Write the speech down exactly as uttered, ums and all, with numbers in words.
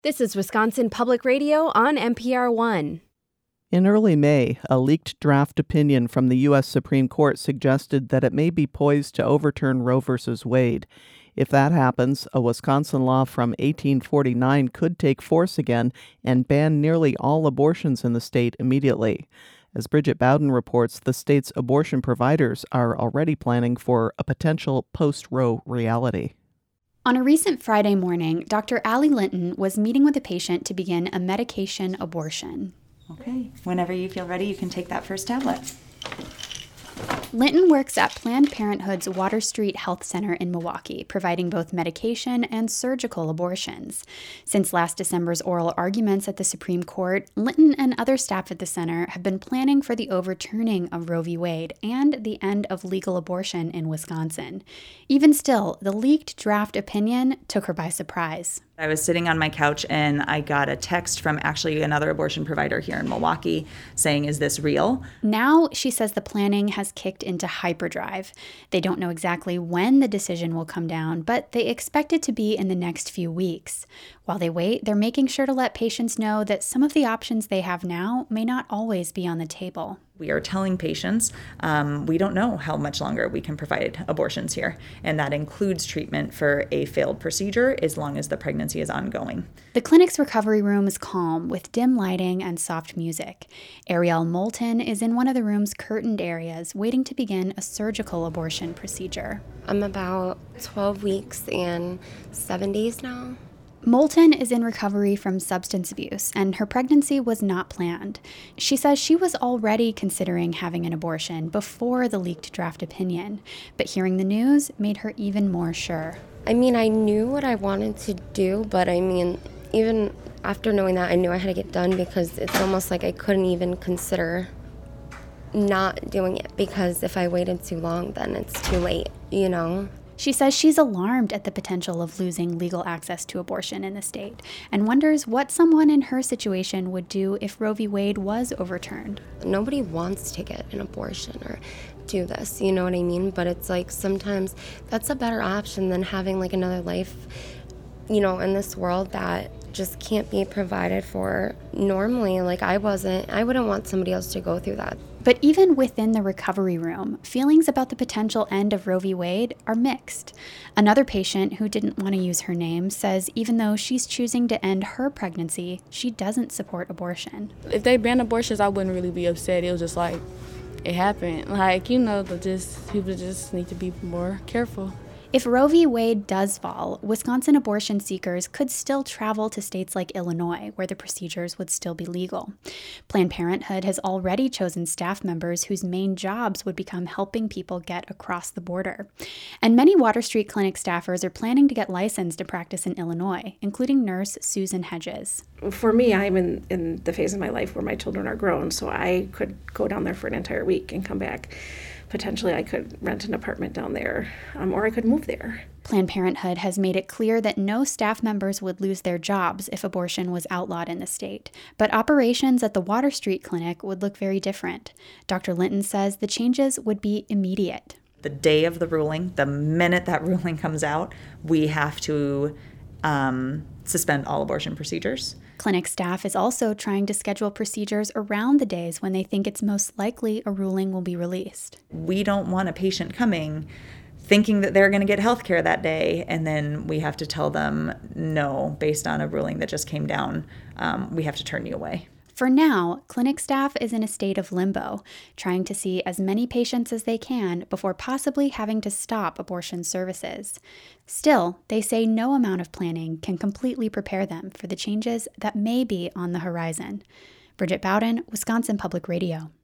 This is Wisconsin Public Radio on N P R one. In early May, a leaked draft opinion from the U S Supreme Court suggested that it may be poised to overturn Roe v. Wade. If that happens, a Wisconsin law from eighteen forty-nine could take force again and ban nearly all abortions in the state immediately. As Bridget Bowden reports, the state's abortion providers are already planning for a potential post-Roe reality. On a recent Friday morning, Doctor Allie Linton was meeting with a patient to begin a medication abortion. Okay, whenever you feel ready, you can take that first tablet. Linton works at Planned Parenthood's Water Street Health Center in Milwaukee, providing both medication and surgical abortions. Since last December's oral arguments at the Supreme Court, Linton and other staff at the center have been planning for the overturning of Roe v. Wade and the end of legal abortion in Wisconsin. Even still, the leaked draft opinion took her by surprise. I was sitting on my couch and I got a text from actually another abortion provider here in Milwaukee saying, "Is this real?" Now, she says the planning has kicked into hyperdrive. They don't know exactly when the decision will come down, but they expect it to be in the next few weeks. While they wait, they're making sure to let patients know that some of the options they have now may not always be on the table. We are telling patients um, we don't know how much longer we can provide abortions here, and that includes treatment for a failed procedure as long as the pregnancy is ongoing. The clinic's recovery room is calm with dim lighting and soft music. Ariel Moulton is in one of the room's curtained areas waiting to begin a surgical abortion procedure. I'm about twelve weeks and seven days now. Moulton is in recovery from substance abuse, and her pregnancy was not planned. She says she was already considering having an abortion before the leaked draft opinion, but hearing the news made her even more sure. I mean, I knew what I wanted to do, but I mean, even after knowing that, I knew I had to get done because it's almost like I couldn't even consider not doing it, because if I waited too long, then it's too late, you know? She says she's alarmed at the potential of losing legal access to abortion in the state and wonders what someone in her situation would do if Roe v. Wade was overturned. Nobody wants to get an abortion or do this, you know what I mean? But it's like sometimes that's a better option than having like another life, you know, in this world that just can't be provided for normally. Like I wasn't, I wouldn't want somebody else to go through that. But even within the recovery room, feelings about the potential end of Roe v. Wade are mixed. Another patient who didn't want to use her name says even though she's choosing to end her pregnancy, she doesn't support abortion. If they banned abortions, I wouldn't really be upset. It was just like, it happened. Like, you know, just people just need to be more careful. If Roe v. Wade does fall, Wisconsin abortion seekers could still travel to states like Illinois, where the procedures would still be legal. Planned Parenthood has already chosen staff members whose main jobs would become helping people get across the border. And many Water Street Clinic staffers are planning to get licensed to practice in Illinois, including nurse Susan Hedges. For me, I'm in, in the phase of my life where my children are grown, so I could go down there for an entire week and come back. Potentially, I could rent an apartment down there, um, or I could move there. Planned Parenthood has made it clear that no staff members would lose their jobs if abortion was outlawed in the state. But operations at the Water Street Clinic would look very different. Doctor Linton says the changes would be immediate. The day of the ruling, the minute that ruling comes out, we have to um, suspend all abortion procedures. Clinic staff is also trying to schedule procedures around the days when they think it's most likely a ruling will be released. We don't want a patient coming thinking that they're going to get health care that day, and then we have to tell them, no, based on a ruling that just came down, um, we have to turn you away. For now, clinic staff is in a state of limbo, trying to see as many patients as they can before possibly having to stop abortion services. Still, they say no amount of planning can completely prepare them for the changes that may be on the horizon. Bridget Bowden, Wisconsin Public Radio.